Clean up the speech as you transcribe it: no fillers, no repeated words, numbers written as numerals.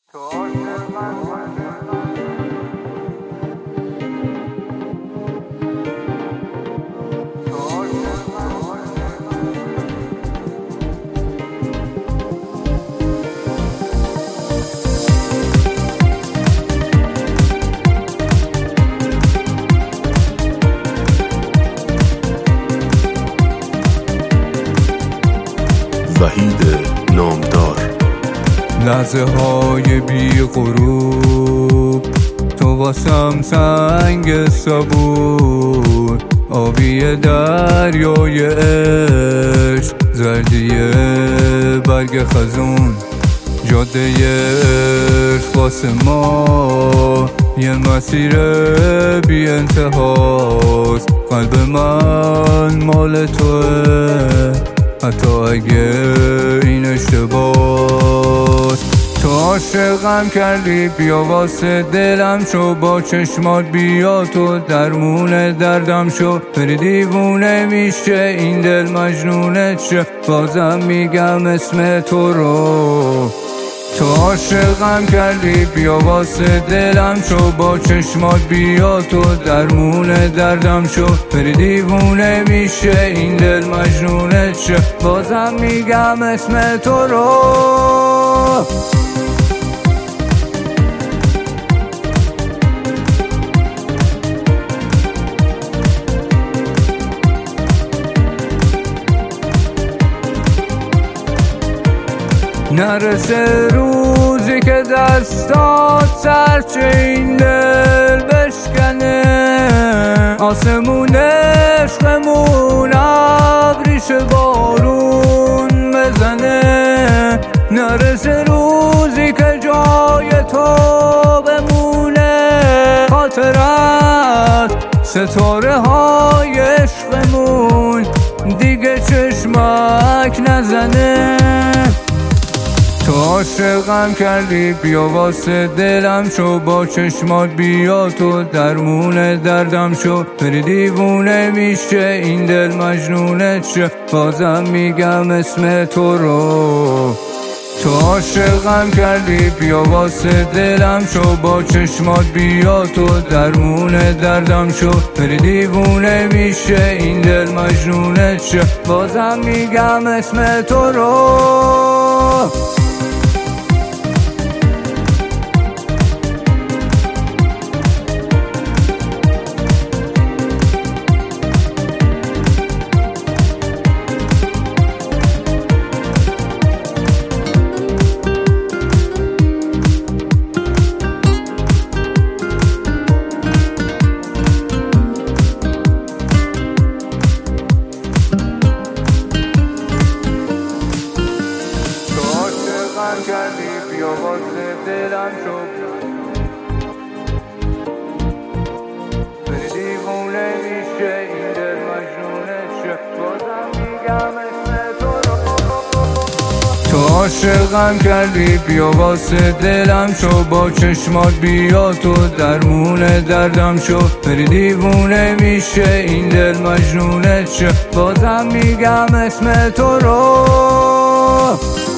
وحید نامدار. لحظه های بی غروب تو واسم سنگ صبور، آبی دریای عشق، زردی برگ خزون، جاده عشق واسه ما یه مسیر بی انتهاست. قلب من مال توه حتی اگه این اشتباست. تو عاشقم کردی، بیا واسه دلم شو، با چشمات بیا تو درمون دردم شو. بری دیوونه میشه این دل مجنونه شه، بازم میگم اسم تو رو. تو عاشقم کردی، بیا واسه دلم شو، با چشمات بیا تو درمون دردم شو. بری دیوونه میشه این دل مجنونه شه، بازم میگم اسم تو رو. نرسه روزی که دستات سرچه این دل بشکنه، آسمون عشقمون ابریش بارون بزنه. نرسه روزی که جای تو بمونه خاطرت، ستاره های عشقمون دیگه چشمک نزنه. تو عاشقم کردی، بیا واسه دلم شو، با چشمات بیا تو درمون دردم شو. بری دیوونه میشه این دل مجنونه شه، بازم میگم اسم تو رو. تو عاشقم کردی، بیا واسه دلم شو، با چشمات بیا تو درمون دردم شو. بری دیوونه میشه این دل مجنونه شه، بازم میگم اسم تو رو. کردی، بیا واسه دلم شو، بری دیوونه میشه این دل مجنونه شه، بازم میگم اسم تو رو. تو عاشقم کردی، بیا واسه دلم شو، با چشمات بیا تو درمون دردم شو. بری دیوونه میشه این دل مجنونه شه، بازم میگم اسم تو رو.